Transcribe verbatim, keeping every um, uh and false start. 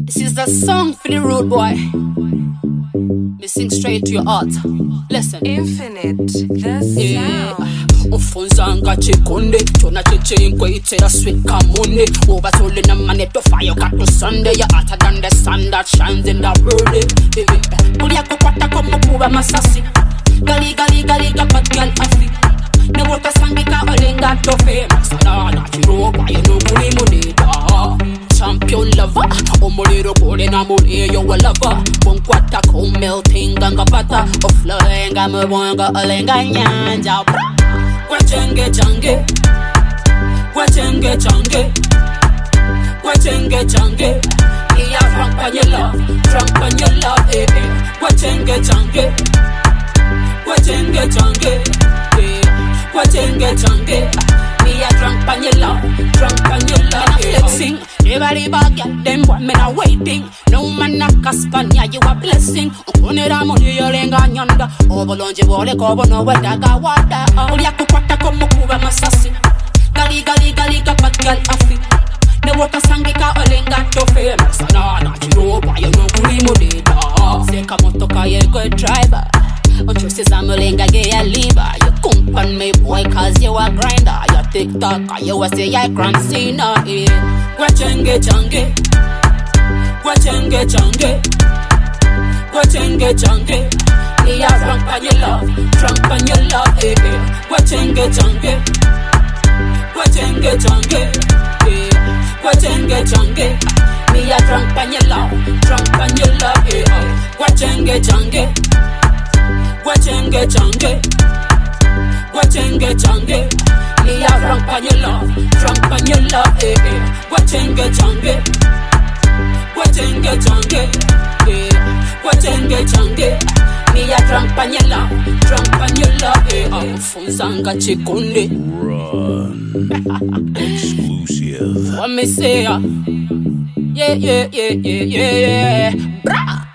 This is a song for the rude boy. Me sing straight to your heart. Listen. Infinite, the sound. Ufunzanga chikunde chona chichinkwe itera sweet kamunde over tole na mane to fire got to Sunday you hotter than the sun that shines in the early Kulia kukwata komo kuba masasi Gali gali gali kapat gal afi Ne wota sangika olenga to famous Na na chiro kwa you know muli munita Champion lover Omolero kole na muli yo a lover Bonkwata ko melting ganga pata Ofloenga mbonga olenga nyanja bra Wachenge change, wachenge change, wachenge change. Me a drunk on your love, drunk on your love, eh eh. Wachenge change, wachenge change, eh. Wachenge change. Me a drunk on your love, drunk on your love, eh. Flexing, everybody bag ya, them boy men are waiting. No man a Caspania, you a blessing. Unera money you lenga nyanda. Obolonje bole kobo no wadaga wada. Ulia kukwata komo kuba masasi. Gali gali gali kapat gal afi. Ne wota sangika olenga to famous. Na na chiro ba you no kuri moneda. Seka motoka ye good driver. Ocho says I'm a lenga gay a lever. You kumpan me boy cause you a grinder. You TikTok you a say you grand sinner. Wachenge change. Wachenge change. Wachenge change. Me a drunk on your love, drunk on your love, eh eh. Wachenge change. Wachenge change. Eh. Wachenge change. Me a drunk on your love, drunk on your love, eh eh. Wachenge change. Wachenge change. Wachenge change. Me a drunk on your love, drunk on your love, eh eh. Wachenge change. Wachenge change. Eh. Wachenge change. Me a drunk on your love, drunk on your love, eh oh. Funzanga chikunde. Run. Exclusive. What me say, uh? Yeah, yeah, yeah, yeah, yeah, yeah. Brah.